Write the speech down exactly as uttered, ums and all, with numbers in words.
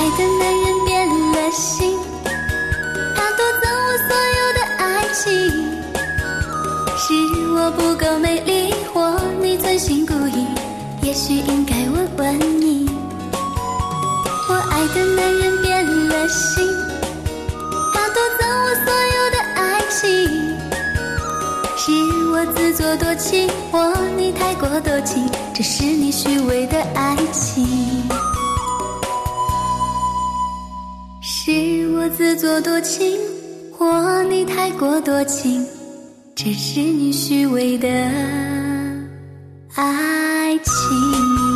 的男人变了心，他夺走我所有的爱情。是我不够美丽，或你存心故意，也许应该问问你。我爱的男人变了心，他夺走我所有的爱情。是我自作多情，或你太过多情，这是你虚伪的爱情。是我自作多情，或你太过多情，这是你虚伪的爱情。